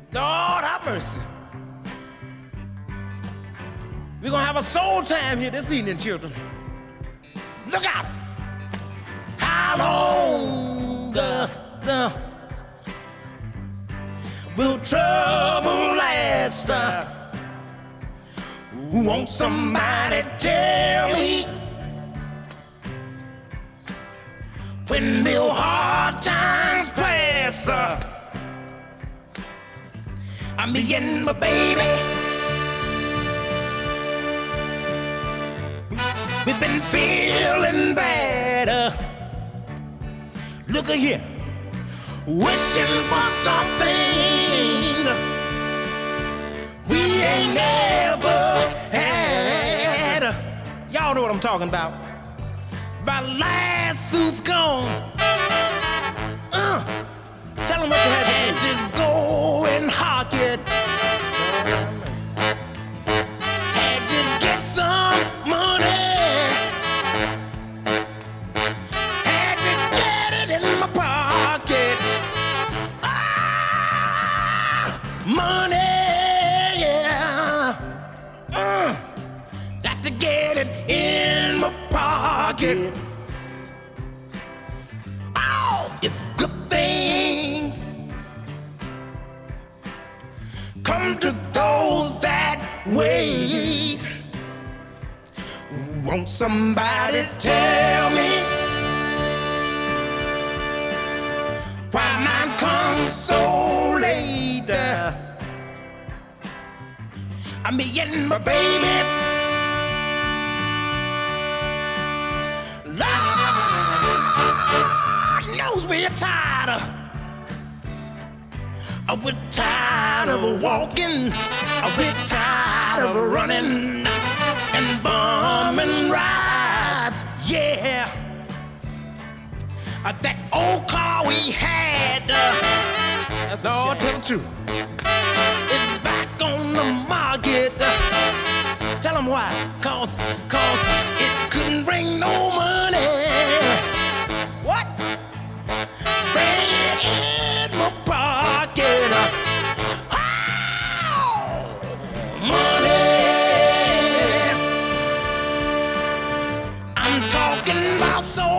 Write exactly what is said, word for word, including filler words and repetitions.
Lord have mercy. We're gonna have a soul time here this evening, children. Look out! How long uh, uh, will trouble last? Uh, won't somebody tell me when the hard times pass? Uh, I'm me and my baby. We've been feeling bad. Uh, look at here, wishing for something we ain't never had. Y'all know what I'm talking about. My last suit's gone. Uh, tell them what you had to go and hawk it. Had to get some money. Had to get it in my pocket. Ah, money, yeah. Uh, got to get it in my pocket. Oh, if good things come to those that wait, won't somebody tell me why mine comes so late? Uh, I'm me and my baby. Lord knows we're tired of. We're tired of walking. We're tired of running and bumming rides. Yeah, uh, that old car we had. Uh, That's all tell the truth. It's back on the market. Uh, tell them why. Cause, cause it couldn't bring no money. What? Bring it in my pocket. Uh, oh, money. I'm talking about so